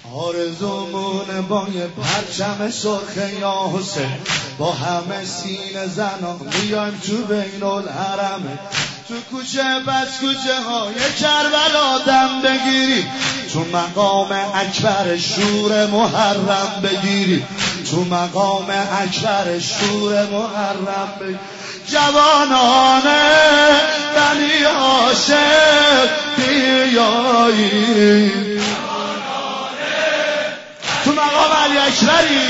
آرزومون با یه پرچم سرخ یا حسین، با همه سینه زنان بیایم تو بین الحرمه، تو کوچه بس کوچه های کربلا دم بگیریم، تو مقام اکبر شور محرم بگیریم، تو مقام اکبر شور محرم بگیریم. جوانان بنی هاشم بیایید، تو مقام علی اکبری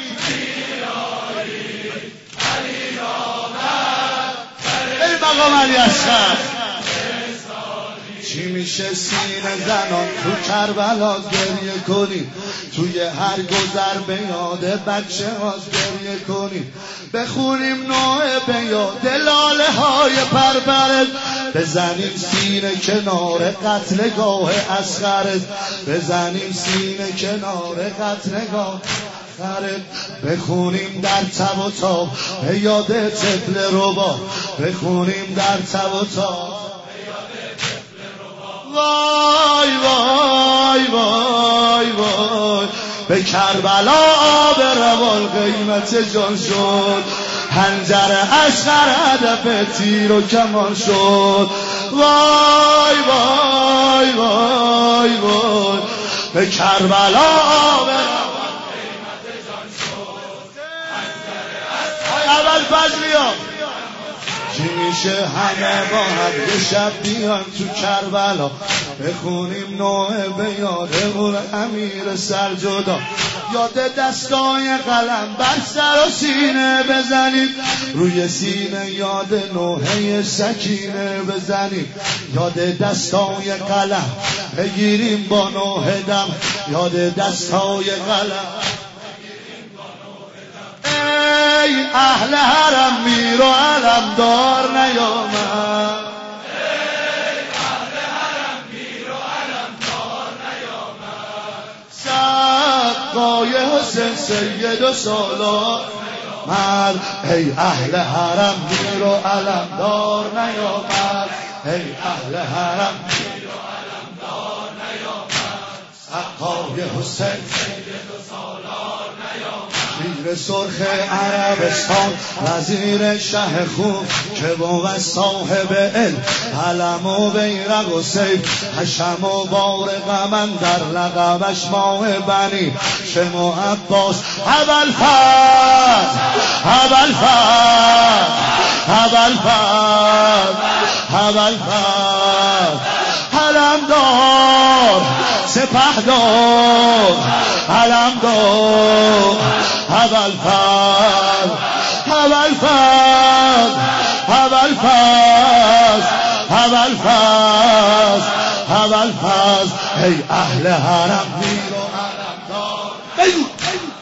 ای مقام علی اصغر. چی میشه سینه زنان تو کربلا گریه کنیم، توی هر گذر به یاد بچه هاست گریه کنیم، بخونیم نوع به یاد لاله های پرپرت، بزنیم سینه کنار قتلگاه اصغر، بزنیم سینه کنار قتلگاه اصغر، بخونیم در تب و تاب به یاد طفل ربا، بخونیم در تب و تاب وای وای وای وای، به کربلا آب روان قیمت جان شد، حنجر اصغر هدف تیر و کمان شد. وای وای وای وای، به کربلا آب روان قیمت جان شد، حنجر اصغر اول فضلیا. چی میشه همه با هم یه شب بیان تو کربلا، بخونیم نوع به یاد اون امیر سرجدا، یاد دستای قلم بر سر و سینه بزنیم، روی سینه یاد نوحه سکینه بزنیم، یاد دستای قلم بگیریم با نوحه دم، یاد دستای قلم. ای اهل حرم میر و علم دار نیامد، ای اهل حرم میر و علم دار نیامد، سقای حسین سید و سالار نیامد، ای اهل حرم میر و علم دار نیامد، ای اهل حرم میر و علم دار نیامد، سقای حسین سید و سالار نیامد، شیر سرخ عربستان وزیر شه خوب که بود صاحب علم، علم و بیرق و سیف، حشم و بار غمن در لقبش ماه بنی شم و عباس، ابوالفضل ابوالفضل ابوالفضل ابوالفضل، علمدار سپهدار علمدار، ابوالفضل ابوالفضل ابوالفضل ابوالفضل ابوالفضل، ای اهل حرم میر و علمدار.